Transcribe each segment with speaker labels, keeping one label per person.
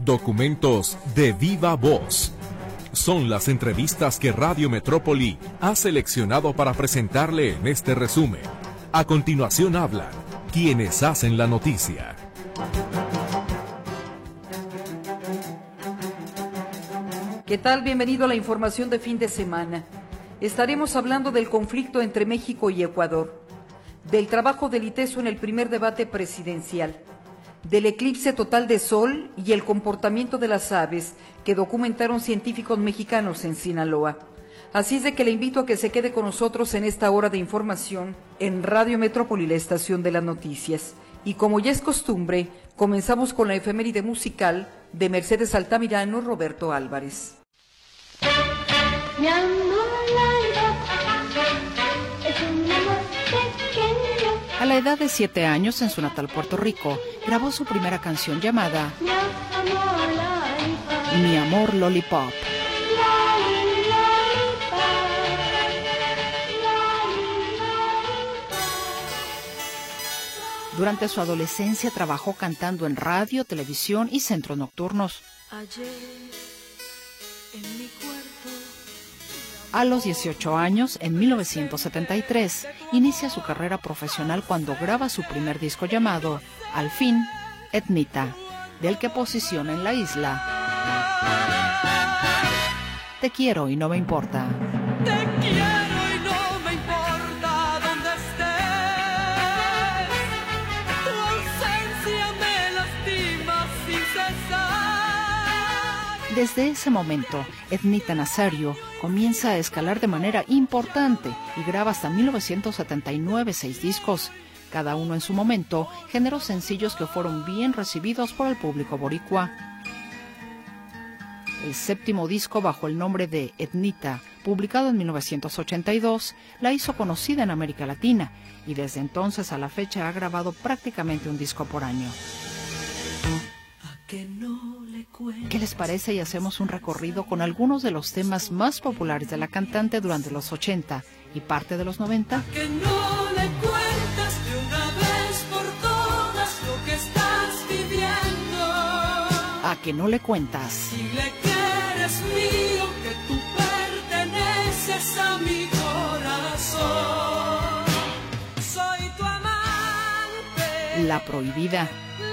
Speaker 1: Documentos de viva voz. Son las entrevistas que Radio Metrópoli ha seleccionado para presentarle en este resumen. A continuación hablan quienes hacen la noticia.
Speaker 2: ¿Qué tal? Bienvenido a la información de fin de semana. Estaremos hablando del conflicto entre México y Ecuador, del trabajo del ITESO en el primer debate presidencial, del eclipse total de sol y el comportamiento de las aves que documentaron científicos mexicanos en Sinaloa. Así es de que le invito a que se quede con nosotros en esta hora de información en Radio Metrópoli, la estación de las noticias. Y como ya es costumbre, comenzamos con la efeméride musical de Mercedes Altamirano, Roberto Álvarez.
Speaker 3: Mi amor, es un amor pequeño.
Speaker 4: A la edad de 7 años, en su natal Puerto Rico, grabó su primera canción llamada Mi amor, Lollipop. Durante su adolescencia trabajó cantando en radio, televisión y centros nocturnos.
Speaker 3: Ayer, en mi cuarto.
Speaker 4: A los 18 años, en 1973, inicia su carrera profesional cuando graba su primer disco llamado, al fin, Etnita, del que posiciona en la isla Te quiero y no me importa.
Speaker 3: Te quiero y no me importa dónde estés. Tu ausencia me lastima sin cesar.
Speaker 4: Desde ese momento, Etnita Nazario comienza a escalar de manera importante y graba hasta 1979 6 discos. Cada uno en su momento generó sencillos que fueron bien recibidos por el público boricua. El séptimo disco, bajo el nombre de Etnita, publicado en 1982, la hizo conocida en América Latina y desde entonces a la fecha ha grabado prácticamente un disco por año. ¿Qué les parece y hacemos un recorrido con algunos de los temas más populares de la cantante durante los 80 y parte de los 90?
Speaker 3: Que no le cuentas de una vez por todas lo que estás viviendo.
Speaker 4: ¿A que no le cuentas?
Speaker 3: Dile que eres mío, que tú perteneces a mi corazón. Soy tu amante.
Speaker 4: La prohibida.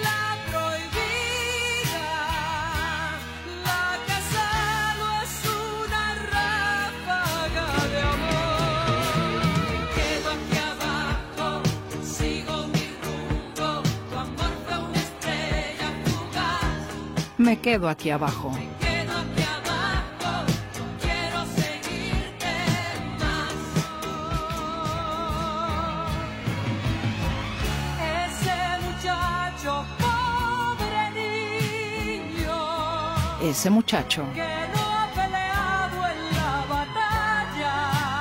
Speaker 4: Me quedo aquí abajo.
Speaker 3: Quiero seguirte más. Ese muchacho, pobre niño.
Speaker 4: Ese muchacho.
Speaker 3: Que no ha peleado en la batalla.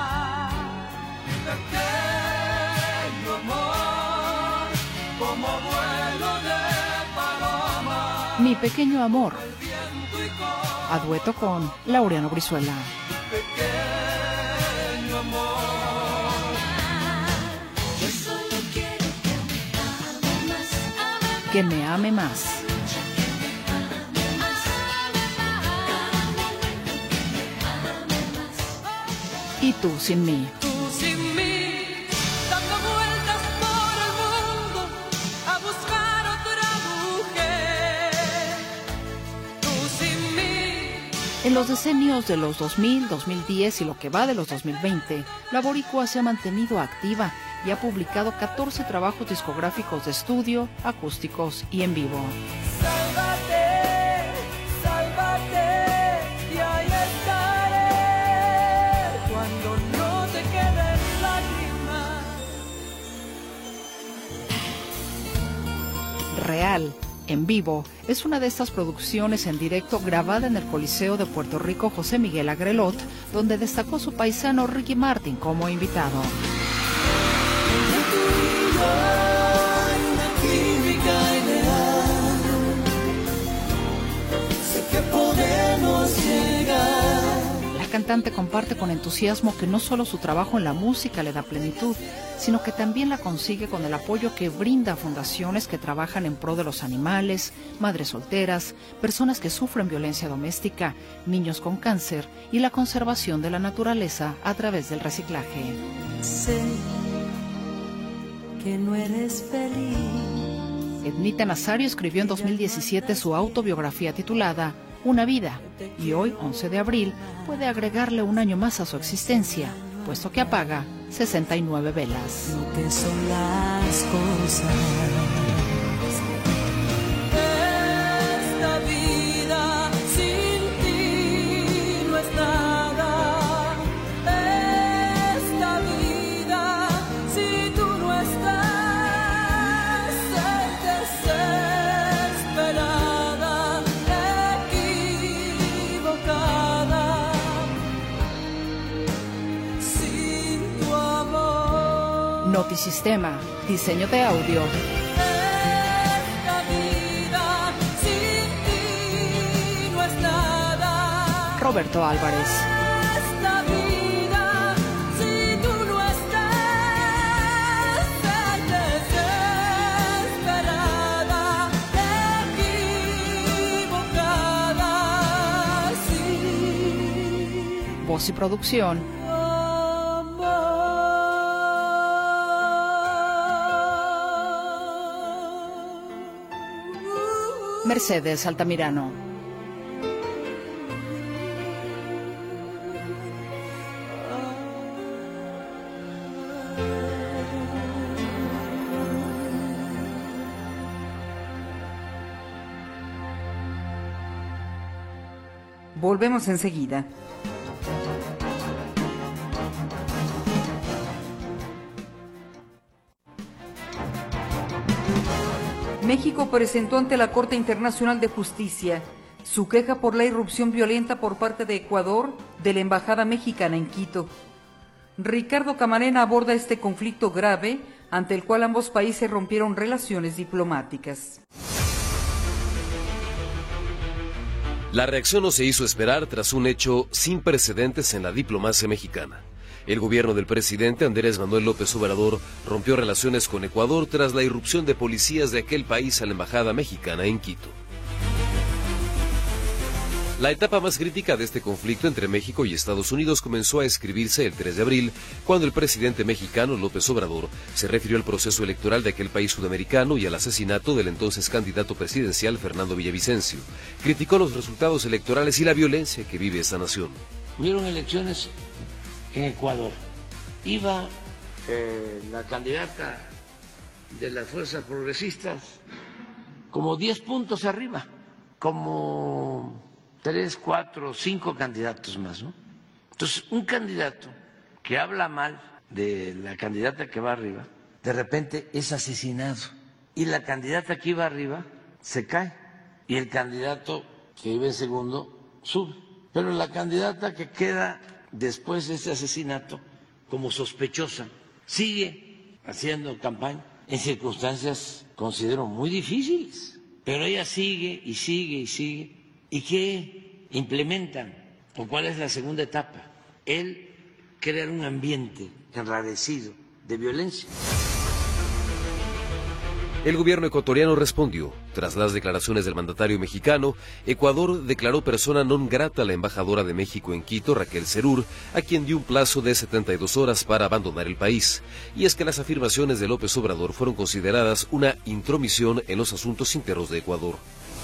Speaker 3: Pequeño amor, como vuelo de paloma.
Speaker 4: Mi pequeño amor, a dueto con Laureano Brizuela.
Speaker 3: Pequeño amor, yo solo quiero
Speaker 4: Que me ame más. Y tú sin mí.
Speaker 3: tú sin mí, dando vueltas por el mundo a buscar otra mujer. Tú sin mí.
Speaker 4: En los decenios de los 2000, 2010 y lo que va de los 2020, la boricua se ha mantenido activa y ha publicado 14 trabajos discográficos de estudio, acústicos y en vivo.
Speaker 3: Sálvate, sálvate, y ahí estaré cuando no te queden lágrimas.
Speaker 4: Real, en vivo, es una de estas producciones en directo grabada en el Coliseo de Puerto Rico José Miguel Agrelot, donde destacó su paisano Ricky Martin como invitado. cantante comparte con entusiasmo que no solo su trabajo en la música le da plenitud, sino que también la consigue con el apoyo que brinda a fundaciones que trabajan en pro de los animales, madres solteras, personas que sufren violencia doméstica, niños con cáncer y la conservación de la naturaleza a través del reciclaje.
Speaker 3: Sé que no eres feliz.
Speaker 4: Ednita Nazario escribió en 2017 su autobiografía titulada Una vida, y hoy, 11 de abril, puede agregarle un año más a su existencia, puesto que apaga 69 velas.
Speaker 3: Lo que son las cosas. Esta vida sin ti no es nada. Esta vida si tú no estás es desesperada, equivocada. Sin tu amor.
Speaker 4: Notisistema, diseño de audio.
Speaker 3: Esta vida sin ti no es nada.
Speaker 4: Roberto Álvarez.
Speaker 3: Esta vida si tú no estás es desesperada, equivocada. Sí.
Speaker 4: Voz y producción, Mercedes Altamirano.
Speaker 2: Volvemos enseguida. México presentó ante la Corte Internacional de Justicia su queja por la irrupción violenta por parte de Ecuador de la Embajada Mexicana en Quito. Ricardo Camarena aborda este conflicto grave ante el cual ambos países rompieron relaciones diplomáticas.
Speaker 5: La reacción no se hizo esperar tras un hecho sin precedentes en la diplomacia mexicana. El gobierno del presidente Andrés Manuel López Obrador rompió relaciones con Ecuador tras la irrupción de policías de aquel país a la embajada mexicana en Quito. La etapa más crítica de este conflicto entre México y Estados Unidos comenzó a escribirse el 3 de abril, cuando el presidente mexicano López Obrador se refirió al proceso electoral de aquel país sudamericano y al asesinato del entonces candidato presidencial Fernando Villavicencio. Criticó los resultados electorales y la violencia que vive esta nación.
Speaker 6: Hubieron elecciones en Ecuador. Iba la candidata de las fuerzas progresistas como 10 puntos arriba, como 3, 4, 5 candidatos más, ¿no? Entonces, un candidato que habla mal de la candidata que va arriba, de repente es asesinado. Y la candidata que iba arriba se cae. Y el candidato que iba en segundo sube. Pero la candidata que queda después de ese asesinato como sospechosa sigue haciendo campaña en circunstancias, considero, muy difíciles. Pero ella sigue y sigue y sigue. ¿Y qué implementan? ¿O cuál es la segunda etapa? El crear un ambiente enrarecido de violencia.
Speaker 5: El gobierno ecuatoriano respondió. Tras las declaraciones del mandatario mexicano, Ecuador declaró persona non grata a la embajadora de México en Quito, Raquel Serur, a quien dio un plazo de 72 horas para abandonar el país. Y es que las afirmaciones de López Obrador fueron consideradas una intromisión en los asuntos internos de Ecuador.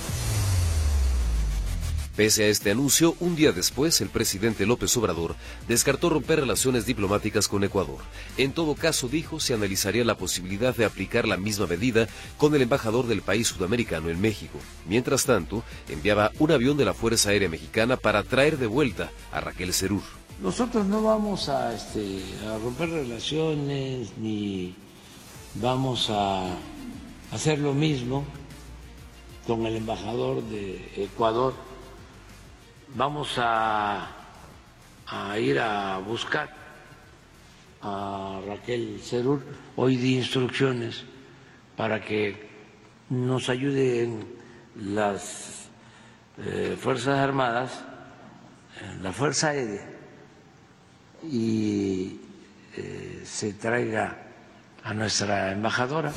Speaker 5: Pese a este anuncio, un día después, el presidente López Obrador descartó romper relaciones diplomáticas con Ecuador. En todo caso, dijo, se analizaría la posibilidad de aplicar la misma medida con el embajador del país sudamericano en México. Mientras tanto, enviaba un avión de la Fuerza Aérea Mexicana para traer de vuelta a Raquel Serur.
Speaker 6: Nosotros no vamos a romper relaciones ni vamos a hacer lo mismo con el embajador de Ecuador. Vamos a ir a buscar a Raquel Serur. Hoy di instrucciones para que nos ayuden las Fuerzas Armadas, la Fuerza Aérea, y se traiga a nuestra embajadora.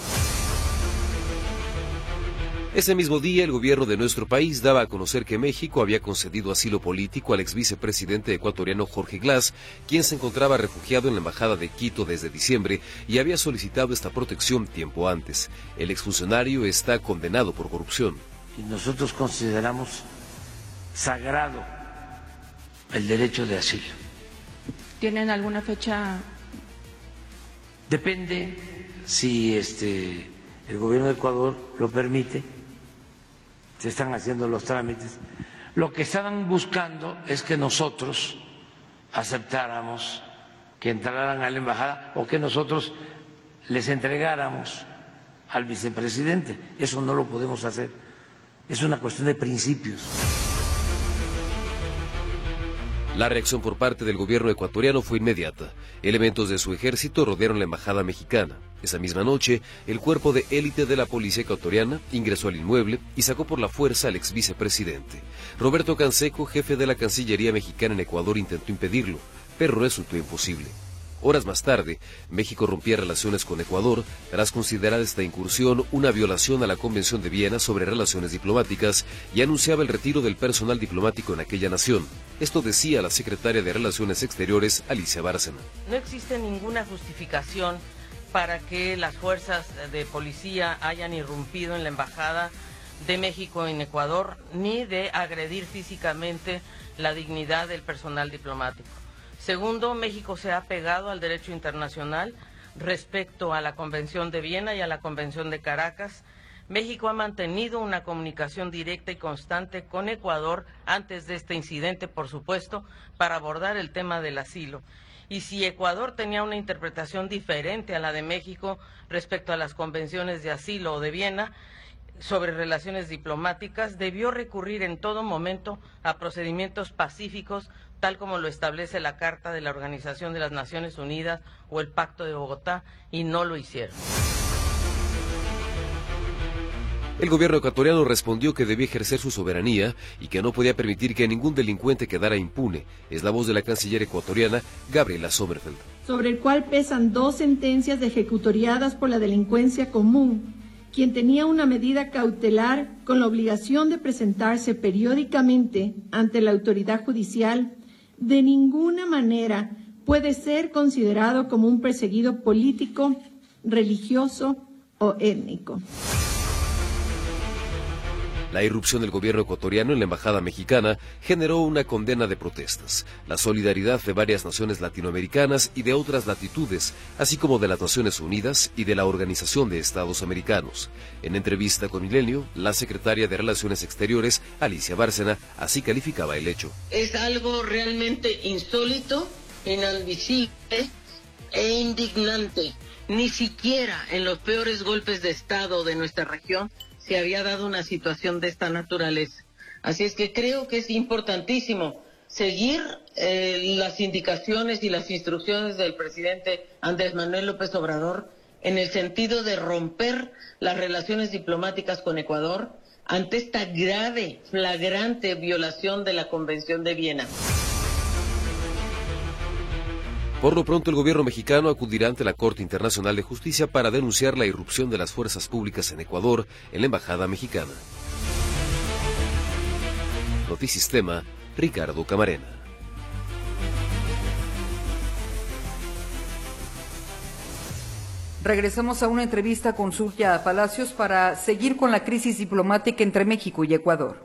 Speaker 5: Ese mismo día, el gobierno de nuestro país daba a conocer que México había concedido asilo político al ex vicepresidente ecuatoriano Jorge Glass, quien se encontraba refugiado en la embajada de Quito desde diciembre y había solicitado esta protección tiempo antes. El exfuncionario está condenado por corrupción.
Speaker 6: Y nosotros consideramos sagrado el derecho de asilo.
Speaker 7: ¿Tienen alguna fecha?
Speaker 6: Depende si el gobierno de Ecuador lo permite. Se están haciendo los trámites. Lo que estaban buscando es que nosotros aceptáramos que entraran a la embajada o que nosotros les entregáramos al vicepresidente. Eso no lo podemos hacer. Es una cuestión de principios.
Speaker 5: La reacción por parte del gobierno ecuatoriano fue inmediata. Elementos de su ejército rodearon la embajada mexicana. Esa misma noche, el cuerpo de élite de la policía ecuatoriana ingresó al inmueble y sacó por la fuerza al ex vicepresidente. Roberto Canseco, jefe de la Cancillería mexicana en Ecuador, intentó impedirlo, pero resultó imposible. Horas más tarde, México rompía relaciones con Ecuador tras considerar esta incursión una violación a la Convención de Viena sobre relaciones diplomáticas y anunciaba el retiro del personal diplomático en aquella nación. Esto decía la secretaria de Relaciones Exteriores, Alicia Bárcena.
Speaker 8: No existe ninguna justificación para que las fuerzas de policía hayan irrumpido en la embajada de México en Ecuador, ni de agredir físicamente la dignidad del personal diplomático. Segundo, México se ha pegado al derecho internacional respecto a la Convención de Viena y a la Convención de Caracas. México ha mantenido una comunicación directa y constante con Ecuador antes de este incidente, por supuesto, para abordar el tema del asilo. Y si Ecuador tenía una interpretación diferente a la de México respecto a las convenciones de asilo o de Viena sobre relaciones diplomáticas, debió recurrir en todo momento a procedimientos pacíficos, tal como lo establece la Carta de la Organización de las Naciones Unidas o el Pacto de Bogotá, y no lo hicieron.
Speaker 5: El gobierno ecuatoriano respondió que debía ejercer su soberanía y que no podía permitir que ningún delincuente quedara impune. Es la voz de la canciller ecuatoriana, Gabriela Sommerfeld.
Speaker 9: Sobre el cual pesan 2 sentencias de ejecutoriadas por la delincuencia común, quien tenía una medida cautelar con la obligación de presentarse periódicamente ante la autoridad judicial, de ninguna manera puede ser considerado como un perseguido político, religioso o étnico.
Speaker 5: La irrupción del gobierno ecuatoriano en la embajada mexicana generó una condena de protestas, la solidaridad de varias naciones latinoamericanas y de otras latitudes, así como de las Naciones Unidas y de la Organización de Estados Americanos. En entrevista con Milenio, la secretaria de Relaciones Exteriores, Alicia Bárcena, así calificaba el hecho.
Speaker 8: Es algo realmente insólito, inadmisible e indignante. Ni siquiera en los peores golpes de Estado de nuestra región se había dado una situación de esta naturaleza. Así es que creo que es importantísimo seguir las indicaciones y las instrucciones del presidente Andrés Manuel López Obrador en el sentido de romper las relaciones diplomáticas con Ecuador ante esta grave, flagrante violación de la Convención de Viena.
Speaker 5: Por lo pronto, el gobierno mexicano acudirá ante la Corte Internacional de Justicia para denunciar la irrupción de las fuerzas públicas en Ecuador en la embajada mexicana. Notisistema, Ricardo Camarena.
Speaker 2: Regresamos a una entrevista con Surya Palacios para seguir con la crisis diplomática entre México y Ecuador.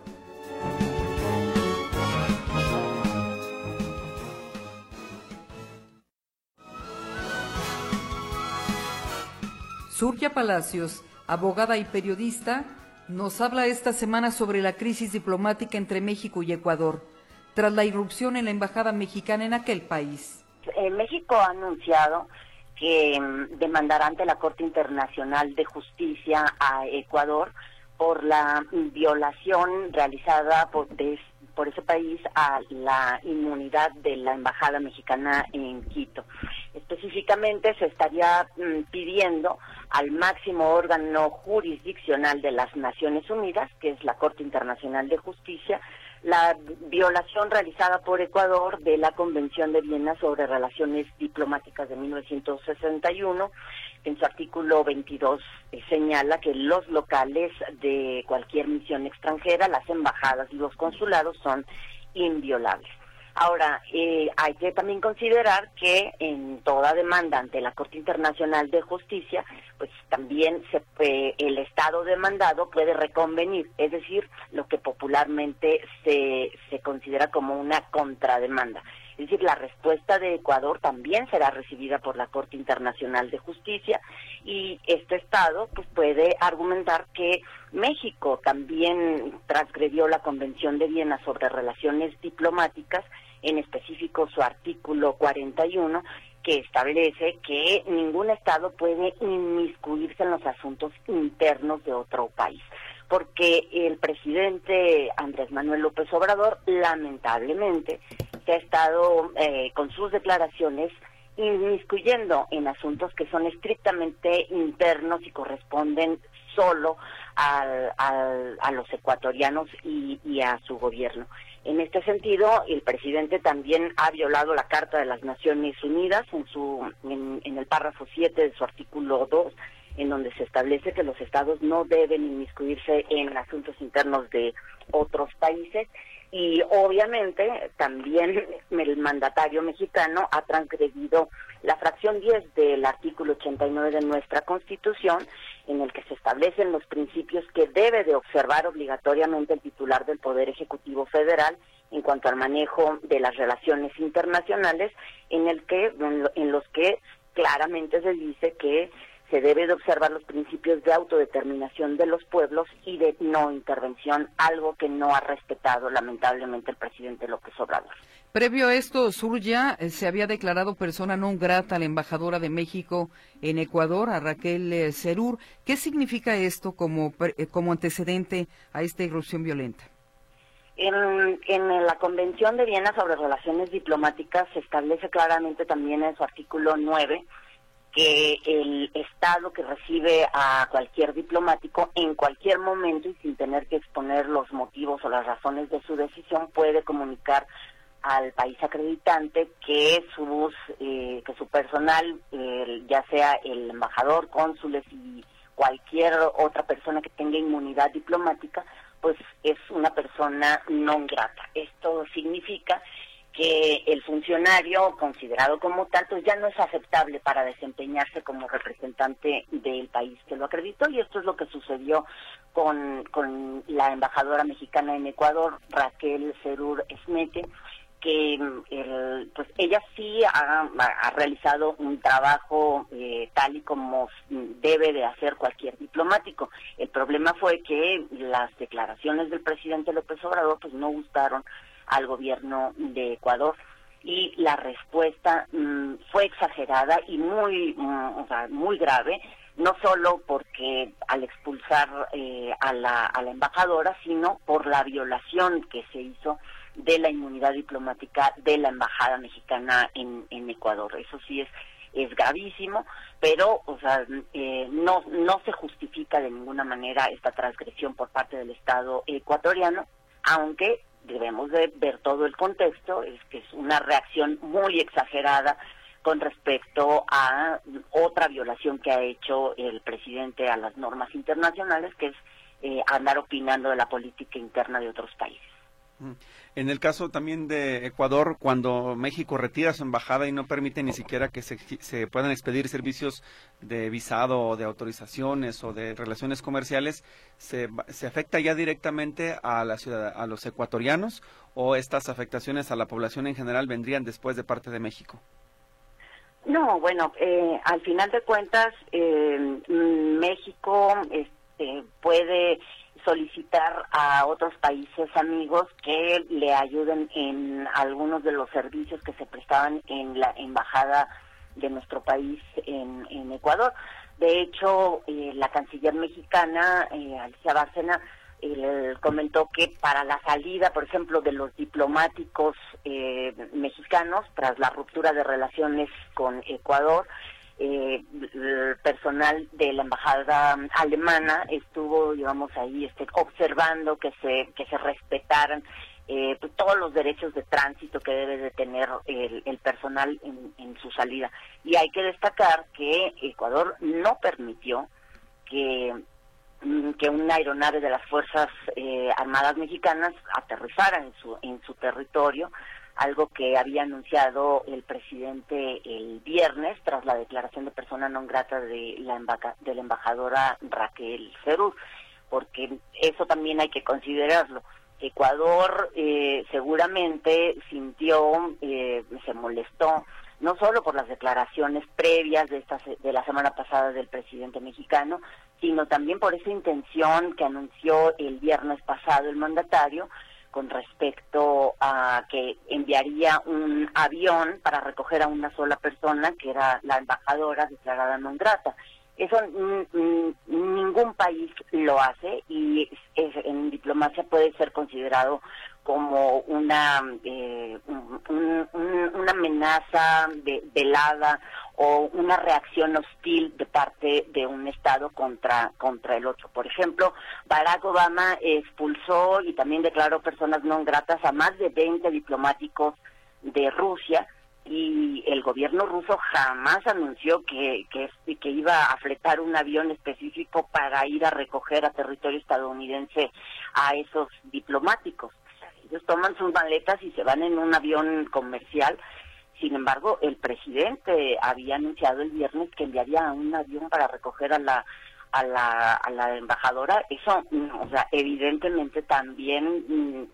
Speaker 2: Surya Palacios, abogada y periodista, nos habla esta semana sobre la crisis diplomática entre México y Ecuador, tras la irrupción en la embajada mexicana en aquel país.
Speaker 10: México ha anunciado que demandará ante la Corte Internacional de Justicia a Ecuador por la violación realizada por ese país a la inmunidad de la embajada mexicana en Quito. Específicamente se estaría pidiendo al máximo órgano jurisdiccional de las Naciones Unidas, que es la Corte Internacional de Justicia, la violación realizada por Ecuador de la Convención de Viena sobre Relaciones Diplomáticas de 1961. En su artículo 22 señala que los locales de cualquier misión extranjera, las embajadas y los consulados son inviolables. Ahora, hay que también considerar que en toda demanda ante la Corte Internacional de Justicia, pues también el Estado demandado puede reconvenir, es decir, lo que popularmente se considera como una contrademanda. Es decir, la respuesta de Ecuador también será recibida por la Corte Internacional de Justicia y este Estado pues puede argumentar que México también transgredió la Convención de Viena sobre Relaciones Diplomáticas, en específico su artículo 41, que establece que ningún Estado puede inmiscuirse en los asuntos internos de otro país, porque el presidente Andrés Manuel López Obrador, lamentablemente, se ha estado con sus declaraciones inmiscuyendo en asuntos que son estrictamente internos y corresponden solo a los ecuatorianos y a su gobierno. En este sentido, el presidente también ha violado la Carta de las Naciones Unidas en el párrafo 7 de su artículo 2, en donde se establece que los estados no deben inmiscuirse en asuntos internos de otros países. Y obviamente también el mandatario mexicano ha transgredido la fracción 10 del artículo 89 de nuestra Constitución, en el que se establecen los principios que debe de observar obligatoriamente el titular del Poder Ejecutivo Federal en cuanto al manejo de las relaciones internacionales, en los que claramente se dice que se debe de observar los principios de autodeterminación de los pueblos y de no intervención, algo que no ha respetado lamentablemente el presidente López Obrador.
Speaker 2: Previo a esto, Surya se había declarado persona non grata a la embajadora de México en Ecuador, a Raquel Serur. ¿Qué significa esto como antecedente a esta irrupción violenta?
Speaker 10: En la Convención de Viena sobre Relaciones Diplomáticas se establece claramente también en su artículo 9 que el Estado que recibe a cualquier diplomático en cualquier momento y sin tener que exponer los motivos o las razones de su decisión puede comunicar al país acreditante que su personal, ya sea el embajador, cónsules y cualquier otra persona que tenga inmunidad diplomática, pues es una persona non grata. Esto significa que el funcionario considerado como tal pues ya no es aceptable para desempeñarse como representante del país que lo acreditó, y esto es lo que sucedió con la embajadora mexicana en Ecuador, Raquel Serur Smete, que pues ella sí ha realizado un trabajo tal y como debe de hacer cualquier diplomático. El problema fue que las declaraciones del presidente López Obrador pues no gustaron al gobierno de Ecuador y la respuesta fue exagerada y muy grave, no solo porque al expulsar a la embajadora, sino por la violación que se hizo de la inmunidad diplomática de la embajada mexicana en Ecuador. Eso sí es gravísimo, pero no se justifica de ninguna manera esta transgresión por parte del Estado ecuatoriano, aunque debemos de ver todo el contexto, es que es una reacción muy exagerada con respecto a otra violación que ha hecho el presidente a las normas internacionales, que es andar opinando de la política interna de otros países.
Speaker 11: En el caso también de Ecuador, cuando México retira su embajada y no permite ni siquiera que se puedan expedir servicios de visado o de autorizaciones o de relaciones comerciales, ¿se afecta ya directamente a a los ecuatorianos, o estas afectaciones a la población en general vendrían después de parte de México?
Speaker 10: No, bueno, al final de cuentas, México puede solicitar a otros países amigos que le ayuden en algunos de los servicios que se prestaban en la embajada de nuestro país en Ecuador. De hecho, la canciller mexicana, Alicia Bárcena, comentó que para la salida, por ejemplo, de los diplomáticos mexicanos, tras la ruptura de relaciones con Ecuador, el personal de la embajada alemana estuvo, digamos, ahí observando que se respetaran pues todos los derechos de tránsito que debe de tener el personal en su salida. Y hay que destacar que Ecuador no permitió que una aeronave de las Fuerzas Armadas Mexicanas aterrizara en su territorio, algo que había anunciado el presidente el viernes tras la declaración de persona non grata de la embajadora Raquel Feruz, porque eso también hay que considerarlo. Ecuador seguramente sintió, se molestó, no solo por las declaraciones previas de la semana pasada del presidente mexicano, sino también por esa intención que anunció el viernes pasado el mandatario con respecto a que enviaría un avión para recoger a una sola persona, que era la embajadora declarada non grata. Eso ningún país lo hace y en diplomacia puede ser considerado como una amenaza velada o una reacción hostil de parte de un Estado contra el otro. Por ejemplo, Barack Obama expulsó y también declaró personas non gratas a más de 20 diplomáticos de Rusia, y el gobierno ruso jamás anunció que iba a fletar un avión específico para ir a recoger a territorio estadounidense a esos diplomáticos. Ellos toman sus maletas y se van en un avión comercial. Sin embargo, el presidente había anunciado el viernes que enviaría un avión para recoger a la embajadora. Eso, o sea, evidentemente también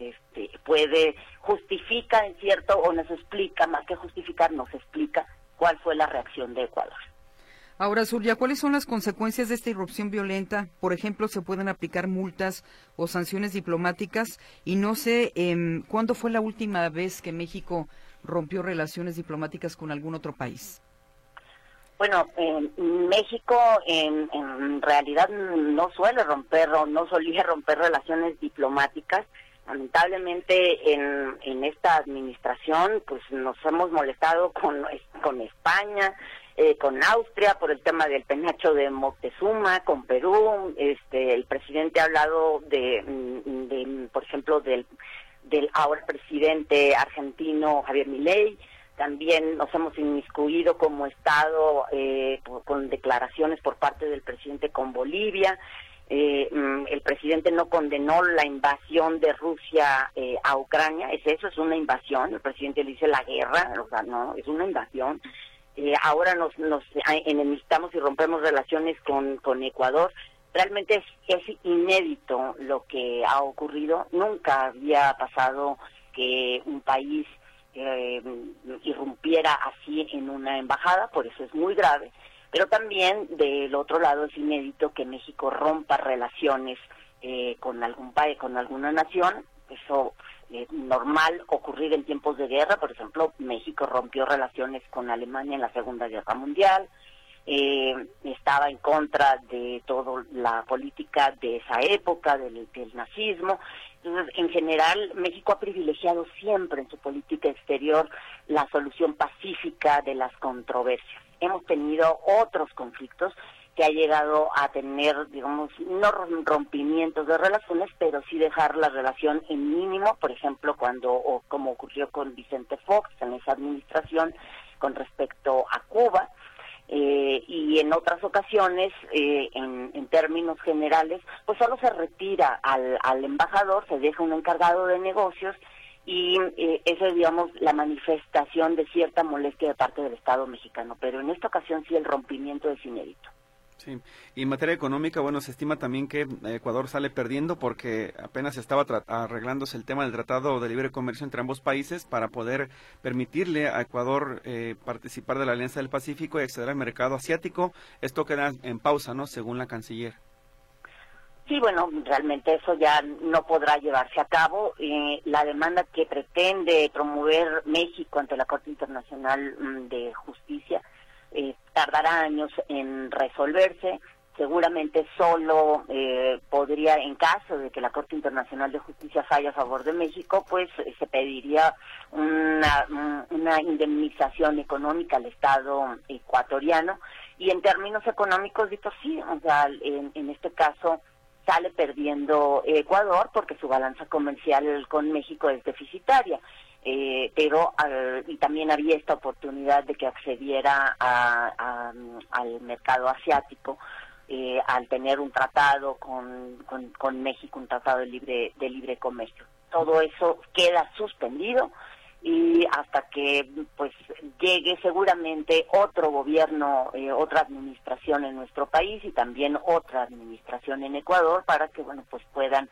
Speaker 10: justifica en cierto, o nos explica, más que justificar, nos explica cuál fue la reacción de Ecuador.
Speaker 2: Ahora, Zulia, ¿cuáles son las consecuencias de esta irrupción violenta? Por ejemplo, ¿se pueden aplicar multas o sanciones diplomáticas? Y no sé, ¿cuándo fue la última vez que México rompió relaciones diplomáticas con algún otro país?
Speaker 10: Bueno, México en realidad no suele romper o no solía romper relaciones diplomáticas. Lamentablemente en esta administración pues nos hemos molestado con España, con Austria por el tema del penacho de Moctezuma, con Perú. El presidente ha hablado por ejemplo del ahora presidente argentino Javier Milei. También nos hemos inmiscuido como Estado con declaraciones por parte del presidente con Bolivia. El presidente no condenó la invasión de Rusia a Ucrania. Eso es una invasión. El presidente le dice la guerra, o sea, no, es una invasión. Ahora nos enemistamos y rompemos relaciones con Ecuador. Realmente es inédito lo que ha ocurrido. Nunca había pasado que un país irrumpiera así en una embajada, por eso es muy grave, pero también del otro lado es inédito que México rompa relaciones con algún país, con alguna nación. Eso es normal ocurrir en tiempos de guerra. Por ejemplo, México rompió relaciones con Alemania en la Segunda Guerra Mundial, estaba en contra de toda la política de esa época, del nazismo. Entonces, en general, México ha privilegiado siempre en su política exterior la solución pacífica de las controversias. Hemos tenido otros conflictos que ha llegado a tener, digamos, no rompimientos de relaciones, pero sí dejar la relación en mínimo, por ejemplo, como ocurrió con Vicente Fox en esa administración con respecto a Cuba. Y en otras ocasiones, en términos generales, pues solo se retira al embajador, se deja un encargado de negocios y eso es, digamos, la manifestación de cierta molestia de parte del Estado mexicano. Pero en esta ocasión sí el rompimiento es inédito.
Speaker 11: Sí, y en materia económica, bueno, se estima también que Ecuador sale perdiendo porque apenas estaba arreglándose el tema del Tratado de Libre Comercio entre ambos países para poder permitirle a Ecuador participar de la Alianza del Pacífico y acceder al mercado asiático. Esto queda en pausa, ¿no?, según la canciller.
Speaker 10: Sí, bueno, realmente eso ya no podrá llevarse a cabo. La demanda que pretende promover México ante la Corte Internacional de Justicia tardará años en resolverse. Seguramente solo podría, en caso de que la Corte Internacional de Justicia falle a favor de México, pues se pediría una indemnización económica al Estado ecuatoriano. Y en términos económicos, dicho sí, o sea, en este caso sale perdiendo Ecuador porque su balanza comercial con México es deficitaria. Pero y también había esta oportunidad de que accediera al mercado asiático al tener un tratado con México, un tratado de libre comercio. Todo eso queda suspendido y hasta que pues llegue seguramente otro gobierno, otra administración en nuestro país y también otra administración en Ecuador para que pues puedan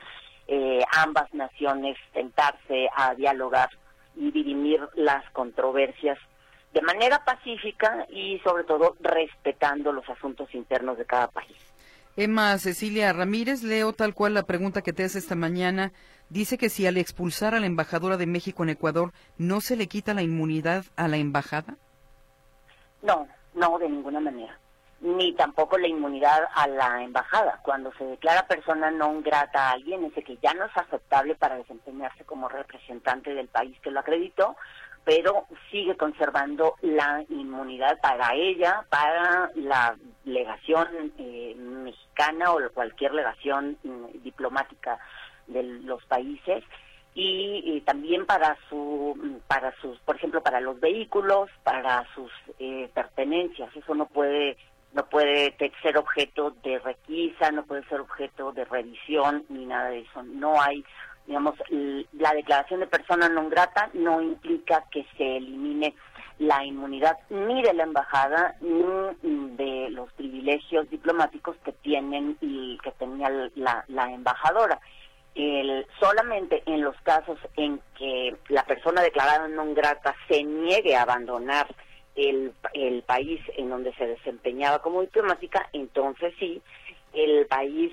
Speaker 10: ambas naciones sentarse a dialogar y dirimir las controversias de manera pacífica y sobre todo respetando los asuntos internos de cada país.
Speaker 2: Emma Cecilia Ramírez, leo tal cual la pregunta que te hace esta mañana. Dice que si al expulsar a la embajadora de México en Ecuador, ¿no se le quita la inmunidad a la embajada?
Speaker 10: No, de ninguna manera. Ni tampoco la inmunidad a la embajada. Cuando se declara persona non grata a alguien, es que ya no es aceptable para desempeñarse como representante del país que lo acreditó, pero sigue conservando la inmunidad para ella, para la legación mexicana o cualquier legación diplomática de los países y también para sus, por ejemplo, para los vehículos, para sus pertenencias. Eso no puede ser objeto de requisa, no puede ser objeto de revisión ni nada de eso. No hay, digamos, la declaración de persona non grata no implica que se elimine la inmunidad ni de la embajada ni de los privilegios diplomáticos que tienen y que tenía la embajadora. Solamente en los casos en que la persona declarada non grata se niegue a abandonar el país en donde se desempeñaba como diplomática, entonces sí, el país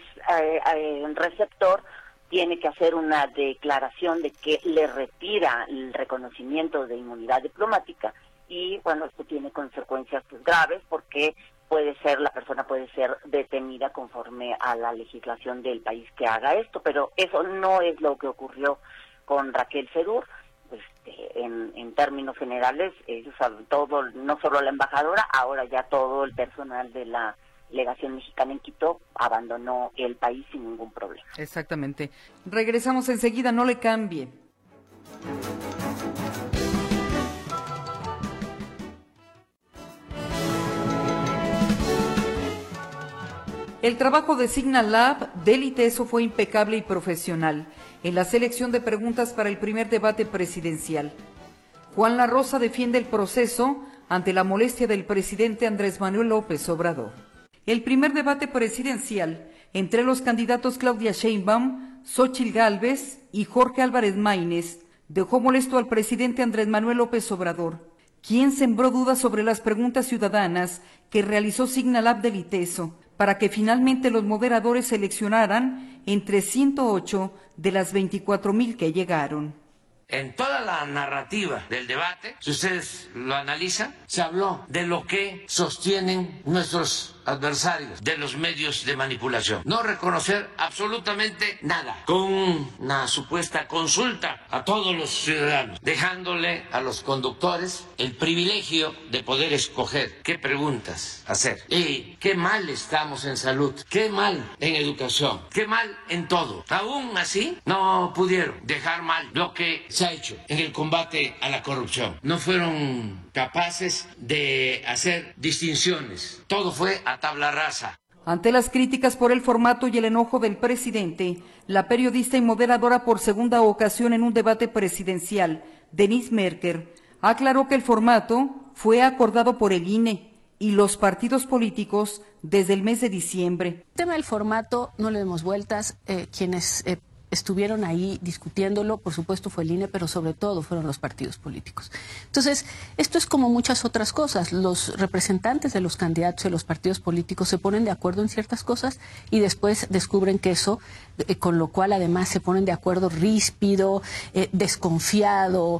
Speaker 10: receptor tiene que hacer una declaración de que le retira el reconocimiento de inmunidad diplomática y esto tiene consecuencias graves porque la persona puede ser detenida conforme a la legislación del país que haga esto, pero eso no es lo que ocurrió con Raquel Sedur. En términos generales, ellos todo, no solo la embajadora, ahora ya todo el personal de la legación mexicana en Quito abandonó el país sin ningún problema.
Speaker 2: Exactamente. Regresamos enseguida, no le cambie. El trabajo de Signal Lab del ITESO fue impecable y profesional en la selección de preguntas para el primer debate presidencial. Juan La Rosa defiende el proceso ante la molestia del presidente Andrés Manuel López Obrador. El primer debate presidencial entre los candidatos Claudia Sheinbaum, Xóchitl Gálvez y Jorge Álvarez Maínez dejó molesto al presidente Andrés Manuel López Obrador, quien sembró dudas sobre las preguntas ciudadanas que realizó Signal Lab del ITESO, para que finalmente los moderadores seleccionaran entre 108 de las 24,000 que llegaron.
Speaker 6: En toda la narrativa del debate, si ustedes lo analizan, se habló de lo que sostienen nuestros adversarios de los medios de manipulación. No reconocer absolutamente nada, con una supuesta consulta a todos los ciudadanos, dejándole a los conductores el privilegio de poder escoger qué preguntas hacer. Y qué mal estamos en salud, qué mal en educación, qué mal en todo. Aún así, no pudieron dejar mal lo que se ha hecho en el combate a la corrupción. No fueron capaces de hacer distinciones. Todo fue a tabla rasa.
Speaker 2: Ante las críticas por el formato y el enojo del presidente, la periodista y moderadora por segunda ocasión en un debate presidencial, Denise Merker, aclaró que el formato fue acordado por el INE y los partidos políticos desde el mes de diciembre.
Speaker 12: El tema del formato no le demos vueltas. Quienes estuvieron ahí discutiéndolo, por supuesto fue el INE, pero sobre todo fueron los partidos políticos. Entonces, esto es como muchas otras cosas. Los representantes de los candidatos de los partidos políticos se ponen de acuerdo en ciertas cosas y después descubren que eso, con lo cual además se ponen de acuerdo ríspido, desconfiado,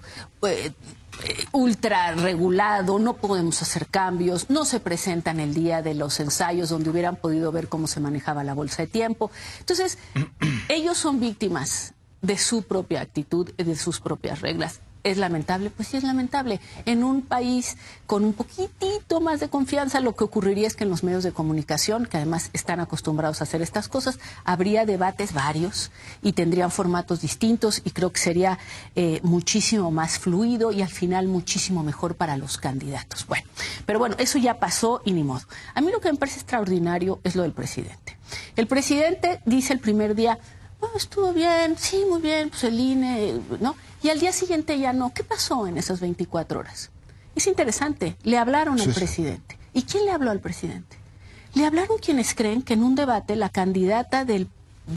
Speaker 12: ultra regulado, no podemos hacer cambios, no se presentan el día de los ensayos donde hubieran podido ver cómo se manejaba la bolsa de tiempo. Entonces, ellos son víctimas de su propia actitud y de sus propias reglas. ¿Es lamentable? Pues sí es lamentable. En un país con un poquitito más de confianza, lo que ocurriría es que en los medios de comunicación, que además están acostumbrados a hacer estas cosas, habría debates varios y tendrían formatos distintos y creo que sería muchísimo más fluido y al final muchísimo mejor para los candidatos. Bueno, pero bueno, eso ya pasó y ni modo. A mí lo que me parece extraordinario es lo del presidente. El presidente dice el primer día, estuvo bien, sí, muy bien, pues el INE, ¿no? Y al día siguiente ya no. ¿Qué pasó en esas 24 horas? Es interesante, le hablaron al presidente. ¿Y quién le habló al presidente? Le hablaron quienes creen que en un debate la candidata de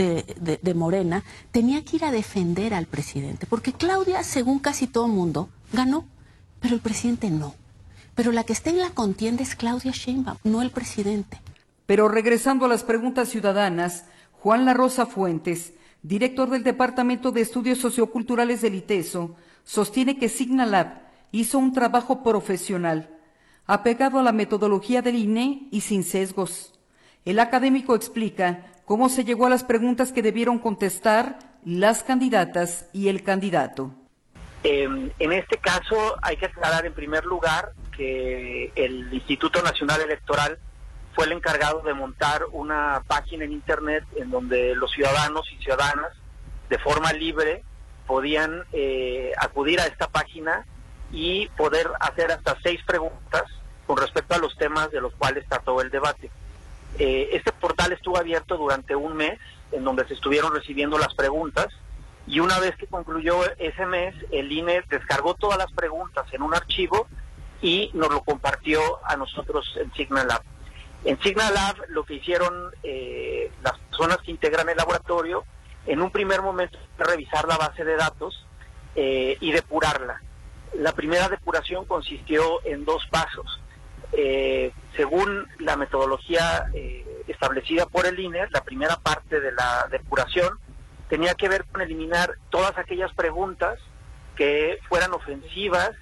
Speaker 12: Morena tenía que ir a defender al presidente, porque Claudia, según casi todo el mundo, ganó, pero el presidente no. Pero la que está en la contienda es Claudia Sheinbaum, no el presidente.
Speaker 2: Pero regresando a las preguntas ciudadanas, Juan La Rosa Fuentes, director del Departamento de Estudios Socioculturales del ITESO, sostiene que Signalab hizo un trabajo profesional, apegado a la metodología del INE y sin sesgos. El académico explica cómo se llegó a las preguntas que debieron contestar las candidatas y el candidato.
Speaker 13: En este caso hay que aclarar en primer lugar que el Instituto Nacional Electoral fue el encargado de montar una página en Internet en donde los ciudadanos y ciudadanas de forma libre podían acudir a esta página y poder hacer hasta 6 preguntas con respecto a los temas de los cuales trató el debate. Este portal estuvo abierto durante un mes, en donde se estuvieron recibiendo las preguntas, y una vez que concluyó ese mes, el INE descargó todas las preguntas en un archivo y nos lo compartió a nosotros en Signalab. En Signalab lo que hicieron las personas que integran el laboratorio, en un primer momento, fue revisar la base de datos y depurarla. La primera depuración consistió en 2 pasos. Según la metodología establecida por el INE, la primera parte de la depuración tenía que ver con eliminar todas aquellas preguntas que fueran ofensivas,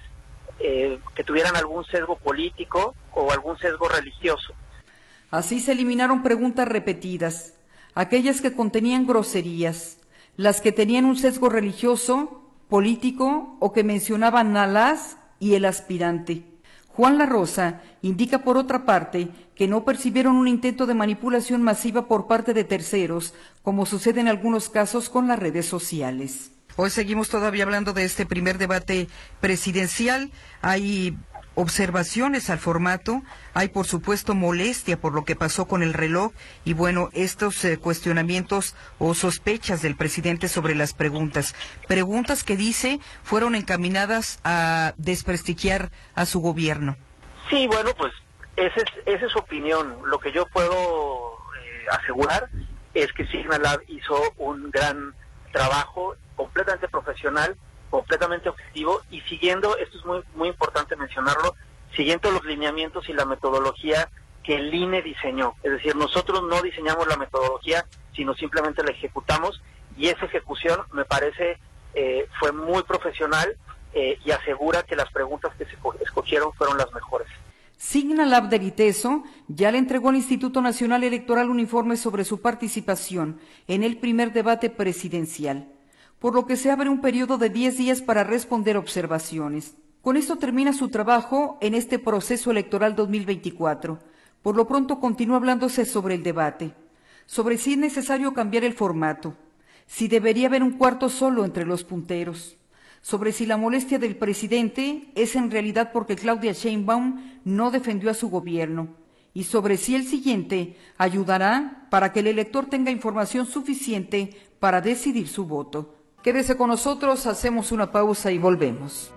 Speaker 13: que tuvieran algún sesgo político o algún sesgo religioso.
Speaker 2: Así se eliminaron preguntas repetidas, aquellas que contenían groserías, las que tenían un sesgo religioso, político o que mencionaban a las y el aspirante. Juan La Rosa indica por otra parte que no percibieron un intento de manipulación masiva por parte de terceros, como sucede en algunos casos con las redes sociales. Hoy seguimos todavía hablando de este primer debate presidencial. Hay observaciones al formato, hay por supuesto molestia por lo que pasó con el reloj y bueno, estos cuestionamientos o sospechas del presidente sobre las preguntas que dice fueron encaminadas a desprestigiar a su gobierno.
Speaker 13: Sí, bueno, pues esa es su opinión. Lo que yo puedo asegurar es que Signalab hizo un gran trabajo completamente profesional, completamente objetivo y siguiendo, esto es muy, muy importante mencionarlo, siguiendo los lineamientos y la metodología que el INE diseñó. Es decir, nosotros no diseñamos la metodología, sino simplemente la ejecutamos y esa ejecución me parece fue muy profesional y asegura que las preguntas que se escogieron fueron las mejores.
Speaker 2: Signalab del ITESO ya le entregó al Instituto Nacional Electoral un informe sobre su participación en el primer debate presidencial, por lo que se abre un periodo de 10 días para responder observaciones. Con esto termina su trabajo en este proceso electoral 2024. Por lo pronto continúa hablándose sobre el debate, sobre si es necesario cambiar el formato, si debería haber un cuarto solo entre los punteros, sobre si la molestia del presidente es en realidad porque Claudia Sheinbaum no defendió a su gobierno, y sobre si el siguiente ayudará para que el elector tenga información suficiente para decidir su voto. Quédese con nosotros, hacemos una pausa y volvemos.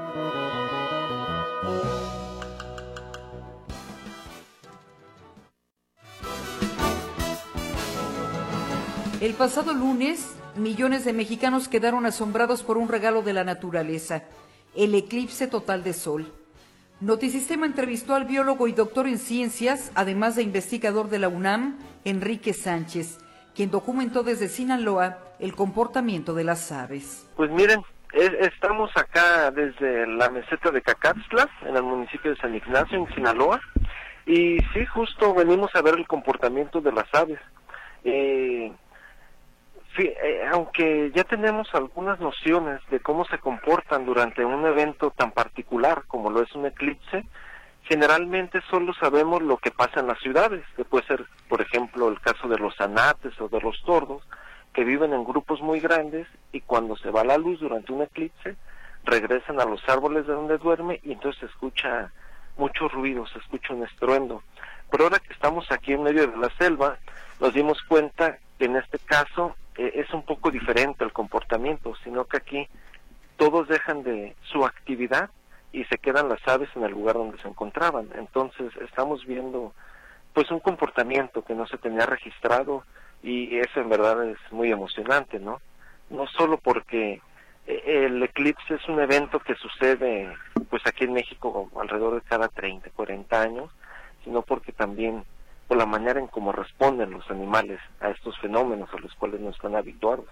Speaker 2: El pasado lunes, millones de mexicanos quedaron asombrados por un regalo de la naturaleza, el eclipse total de sol. Notisistema entrevistó al biólogo y doctor en ciencias, además de investigador de la UNAM, Enrique Sánchez, quien documentó desde Sinaloa el comportamiento de las aves.
Speaker 14: Pues miren, estamos acá desde la meseta de Cacaxtla, en el municipio de San Ignacio, en Sinaloa, y sí, justo venimos a ver el comportamiento de las aves. Aunque ya tenemos algunas nociones de cómo se comportan durante un evento tan particular como lo es un eclipse, generalmente solo sabemos lo que pasa en las ciudades, que puede ser, por ejemplo, el caso de los anates o de los tordos, que viven en grupos muy grandes y cuando se va la luz durante un eclipse, regresan a los árboles de donde duerme y entonces se escucha mucho ruido, se escucha un estruendo. Pero ahora que estamos aquí en medio de la selva, nos dimos cuenta que en este caso es un poco diferente el comportamiento, sino que aquí todos dejan de su actividad y se quedan las aves en el lugar donde se encontraban. Entonces estamos viendo pues un comportamiento que no se tenía registrado y eso en verdad es muy emocionante, ¿no? No solo porque el eclipse es un evento que sucede pues aquí en México alrededor de cada 30, 40 años, sino porque también por la manera en cómo responden los animales a estos fenómenos a los cuales no están habituados.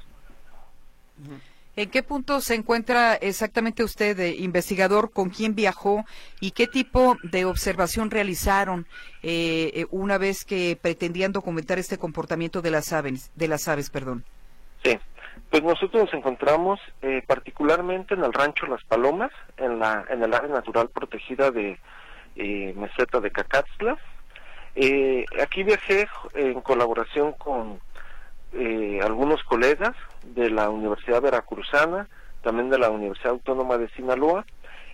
Speaker 2: ¿En qué punto se encuentra exactamente usted, investigador? ¿Con quién viajó y qué tipo de observación realizaron una vez que pretendían documentar este comportamiento de las aves?
Speaker 14: Sí, pues nosotros nos encontramos particularmente en el rancho Las Palomas, en el área natural protegida de Meseta de Cacatztla. Aquí viajé en colaboración con algunos colegas de la Universidad Veracruzana, también de la Universidad Autónoma de Sinaloa,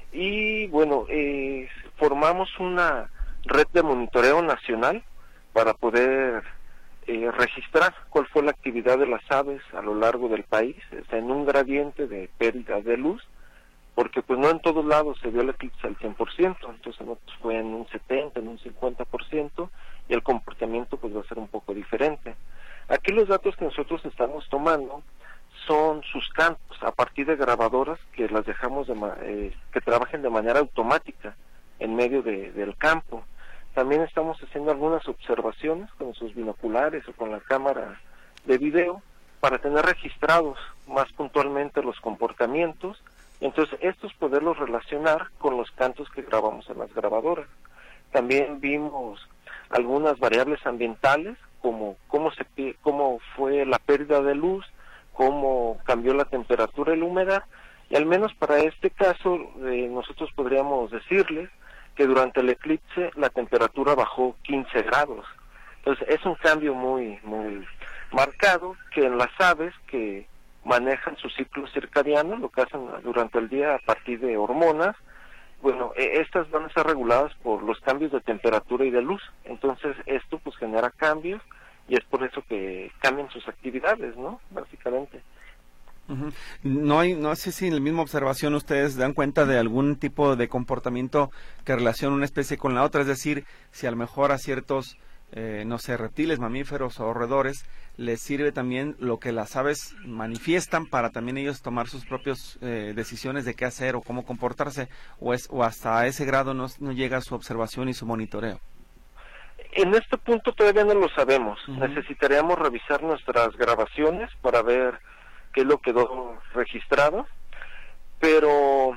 Speaker 14: y bueno, formamos una red de monitoreo nacional para poder registrar cuál fue la actividad de las aves a lo largo del país, en un gradiente de pérdida de luz, porque pues no en todos lados se vio el eclipse al 100%, entonces en otros fue en un 70%, en un 50%, y el comportamiento pues va a ser un poco diferente. Aquí los datos que nosotros estamos tomando son sus cantos a partir de grabadoras que las dejamos que trabajen de manera automática en medio del campo. También estamos haciendo algunas observaciones con sus binoculares o con la cámara de video para tener registrados más puntualmente los comportamientos. Entonces estos poderlos relacionar con los cantos que grabamos en las grabadoras. También vimos algunas variables ambientales como cómo fue la pérdida de luz, cómo cambió la temperatura y la humedad, y al menos para este caso nosotros podríamos decirles que durante el eclipse la temperatura bajó 15 grados. Entonces es un cambio muy marcado que en las aves que manejan su ciclo circadiano, lo que hacen durante el día a partir de hormonas, bueno, estas van a ser reguladas por los cambios de temperatura y de luz. Entonces esto pues genera cambios y es por eso que cambian sus actividades, ¿no? Básicamente.
Speaker 11: Uh-huh. No sé si en la misma observación ustedes dan cuenta de algún tipo de comportamiento que relaciona una especie con la otra, es decir, si a lo mejor a ciertos reptiles, mamíferos o roedores les sirve también lo que las aves manifiestan para también ellos tomar sus propias decisiones de qué hacer o cómo comportarse, o hasta ese grado no llega su observación y su monitoreo.
Speaker 14: En este punto todavía no lo sabemos.
Speaker 11: Uh-huh.
Speaker 14: Necesitaríamos revisar nuestras grabaciones para ver qué es lo que quedó registrado, pero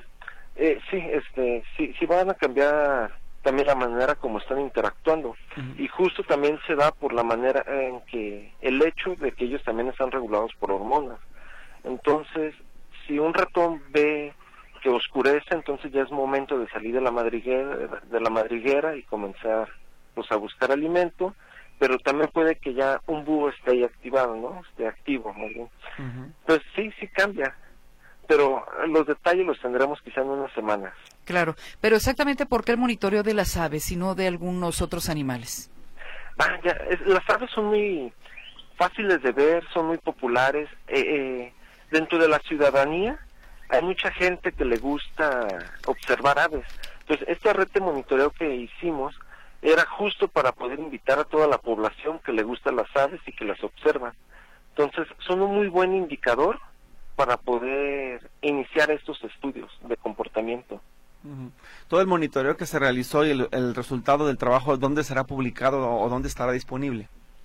Speaker 14: sí van a cambiar también la manera como están interactuando. Uh-huh. Y justo también se da por la manera en que el hecho de que ellos también están regulados por hormonas. Entonces, si un ratón ve que oscurece, entonces ya es momento de salir de la madriguera y comenzar pues a buscar alimento, pero también puede que ya un búho esté ahí activado, ¿no? Esté activo, más bien. Uh-huh. Entonces sí cambia, pero los detalles los tendremos quizá en unas semanas.
Speaker 2: Claro, pero exactamente ¿por qué el monitoreo de las aves y no de algunos otros animales?
Speaker 14: Las aves son muy fáciles de ver, son muy populares. Dentro de la ciudadanía hay mucha gente que le gusta observar aves. Entonces, esta red de monitoreo que hicimos era justo para poder invitar a toda la población que le gustan las aves y que las observan. Entonces, son un muy buen indicador para poder iniciar estos estudios de comportamiento.
Speaker 11: Uh-huh. Todo el monitoreo que se realizó y el resultado del trabajo, ¿dónde será publicado o dónde estará disponible?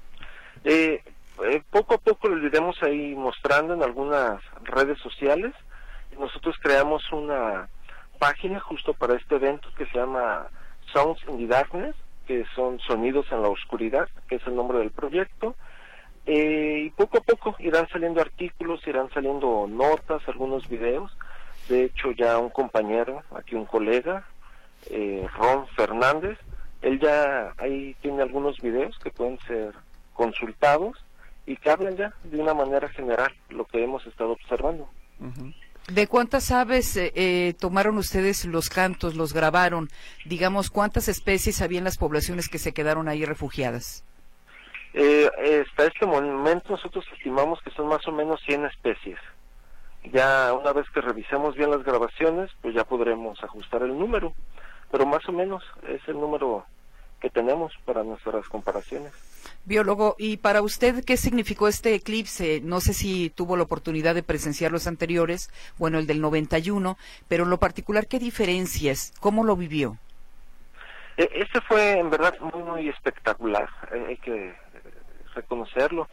Speaker 14: Poco a poco lo iremos ahí mostrando en algunas redes sociales. Nosotros creamos una página justo para este evento que se llama Sounds in the Darkness, que son sonidos en la oscuridad, que es el nombre del proyecto, Y poco a poco irán saliendo artículos, irán saliendo notas, algunos videos. De hecho, ya un compañero, aquí un colega, Ron Fernández, él ya ahí tiene algunos videos que pueden ser consultados y que hablan ya de una manera general lo que hemos estado observando.
Speaker 2: ¿De cuántas aves tomaron ustedes los cantos, los grabaron? Digamos, ¿cuántas especies había en las poblaciones que se quedaron ahí refugiadas?
Speaker 14: Hasta este momento nosotros estimamos que son más o menos 100 especies. Ya una vez que revisemos bien las grabaciones, pues ya podremos ajustar el número, pero más o menos es el número que tenemos para nuestras comparaciones.
Speaker 2: Biólogo, ¿y para usted qué significó este eclipse? No sé si tuvo la oportunidad de presenciar los anteriores, bueno, el del 91, pero en lo particular, ¿qué diferencias? ¿Cómo lo vivió?
Speaker 14: Este fue en verdad muy, muy espectacular, hay que reconocerlo,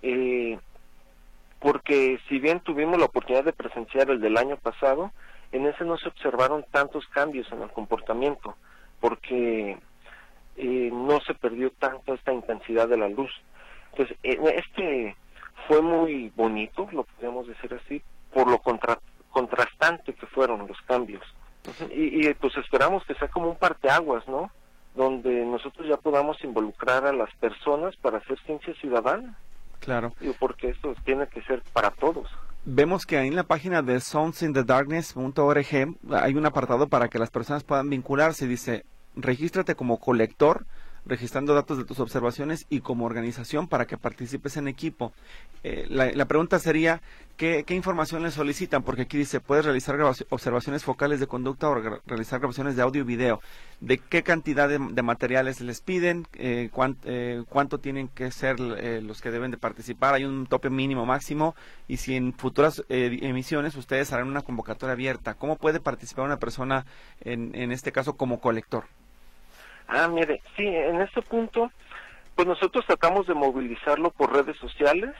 Speaker 14: porque si bien tuvimos la oportunidad de presenciar el del año pasado, en ese no se observaron tantos cambios en el comportamiento, porque no se perdió tanto esta intensidad de la luz. Entonces, este fue muy bonito, lo podemos decir así, por lo contrastante que fueron los cambios. Y pues esperamos que sea como un parteaguas, ¿no? Donde nosotros ya podamos involucrar a las personas para hacer ciencia ciudadana.
Speaker 11: Claro.
Speaker 14: Porque esto tiene que ser para todos.
Speaker 11: Vemos que ahí en la página de soundsinthedarkness.org hay un apartado para que las personas puedan vincularse. Dice, regístrate como colector, registrando datos de tus observaciones, y como organización para que participes en equipo. La pregunta sería, ¿qué información les solicitan? Porque aquí dice, puedes realizar observaciones focales de conducta o realizar grabaciones de audio y video. ¿De qué cantidad de materiales les piden? ¿Cuánto tienen que ser los que deben de participar? ¿Hay un tope mínimo máximo? Y si en futuras emisiones ustedes harán una convocatoria abierta, ¿cómo puede participar una persona en este caso como colector?
Speaker 14: Mire, sí, en este punto, pues nosotros tratamos de movilizarlo por redes sociales.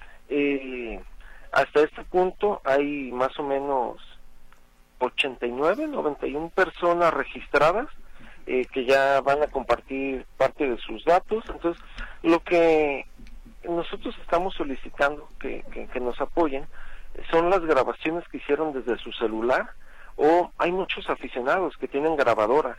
Speaker 14: Hasta este punto hay más o menos 89, 91 personas registradas que ya van a compartir parte de sus datos. Entonces, lo que nosotros estamos solicitando que nos apoyen son las grabaciones que hicieron desde su celular, o hay muchos aficionados que tienen grabadoras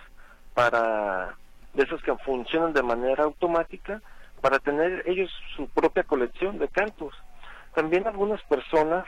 Speaker 14: de esas que funcionan de manera automática para tener ellos su propia colección de cantos. También algunas personas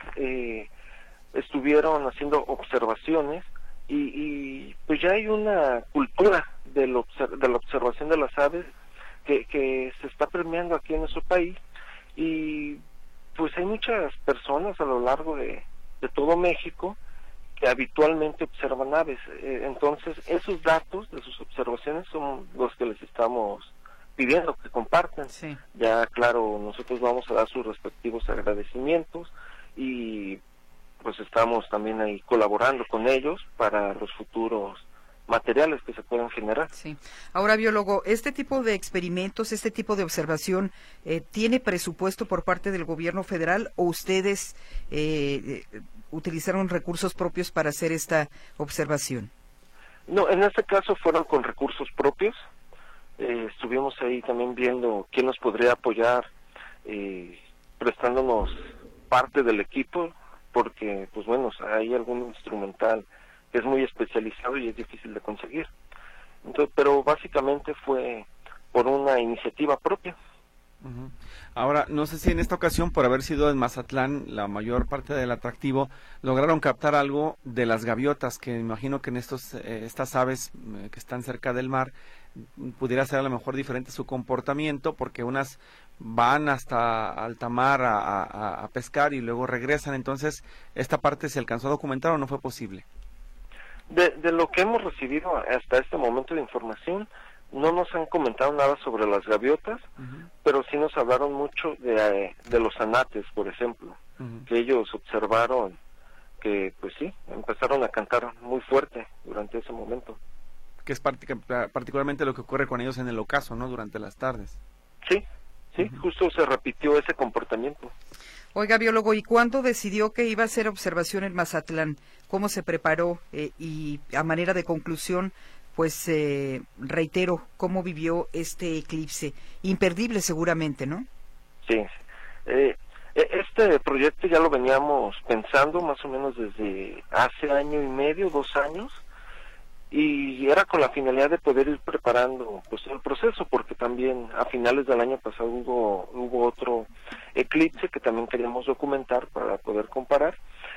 Speaker 14: estuvieron haciendo observaciones y pues ya hay una cultura de la observación de las aves que se está premiando aquí en nuestro país, y pues hay muchas personas a lo largo de todo México que habitualmente observan aves. Entonces, esos datos de sus observaciones son los que les estamos pidiendo que compartan.
Speaker 2: Sí.
Speaker 14: Ya, claro, nosotros vamos a dar sus respectivos agradecimientos y pues estamos también ahí colaborando con ellos para los futuros materiales que se puedan generar.
Speaker 2: Sí. Ahora, biólogo, ¿este tipo de experimentos, este tipo de observación, tiene presupuesto por parte del gobierno federal, o ustedes utilizaron recursos propios para hacer esta observación?
Speaker 14: No, en este caso fueron con recursos propios. Estuvimos ahí también viendo quién nos podría apoyar, prestándonos parte del equipo, porque pues bueno, hay algún instrumental que es muy especializado y es difícil de conseguir. Entonces, pero básicamente fue por una iniciativa propia.
Speaker 11: Ahora, no sé si en esta ocasión, por haber sido en Mazatlán la mayor parte del atractivo, lograron captar algo de las gaviotas, que imagino que en estas aves que están cerca del mar pudiera ser a lo mejor diferente su comportamiento, porque unas van hasta alta mar a pescar y luego regresan. Entonces, ¿esta parte se alcanzó a documentar o no fue posible?
Speaker 14: De lo que hemos recibido hasta este momento de información, no nos han comentado nada sobre las gaviotas, pero sí nos hablaron mucho de los anates, por ejemplo, que ellos observaron que, pues sí, empezaron a cantar muy fuerte durante ese momento.
Speaker 11: Que es particularmente lo que ocurre con ellos en el ocaso, ¿no?, durante las tardes.
Speaker 14: Sí, justo se repitió ese comportamiento.
Speaker 2: Oiga, biólogo, ¿y cuándo decidió que iba a hacer observación en Mazatlán? ¿Cómo se preparó? Y a manera de conclusión, pues reitero, ¿cómo vivió este eclipse? Imperdible seguramente, ¿no?
Speaker 14: Sí, Este proyecto ya lo veníamos pensando más o menos desde hace año y medio, 2 años, y era con la finalidad de poder ir preparando pues el proceso, porque también a finales del año pasado hubo otro eclipse que también queríamos documentar para poder comparar.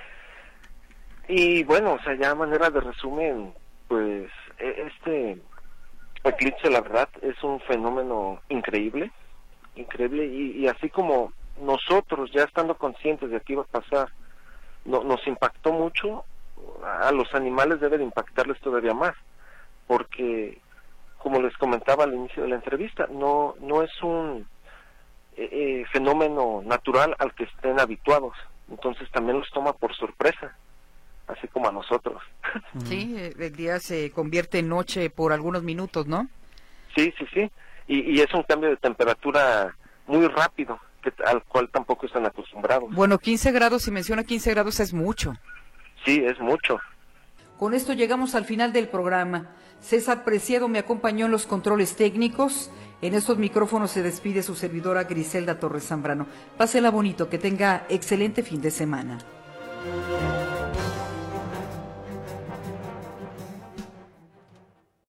Speaker 14: Y bueno, o sea, ya a manera de resumen, pues este eclipse la verdad es un fenómeno increíble, y así como nosotros ya estando conscientes de que iba a pasar, nos impactó mucho, a los animales debe de impactarles todavía más, porque como les comentaba al inicio de la entrevista, no es un fenómeno natural al que estén habituados, entonces también los toma por sorpresa, así como a nosotros.
Speaker 2: Sí, el día se convierte en noche por algunos minutos, ¿no?
Speaker 14: Sí, y es un cambio de temperatura muy rápido, al cual tampoco están acostumbrados.
Speaker 2: Bueno, 15 grados, si menciona 15 grados es mucho.
Speaker 14: Sí, es mucho.
Speaker 2: Con esto llegamos al final del programa. César Preciado me acompañó en los controles técnicos. En estos micrófonos se despide su servidora Griselda Torres Zambrano. Pásela bonito, que tenga excelente fin de semana.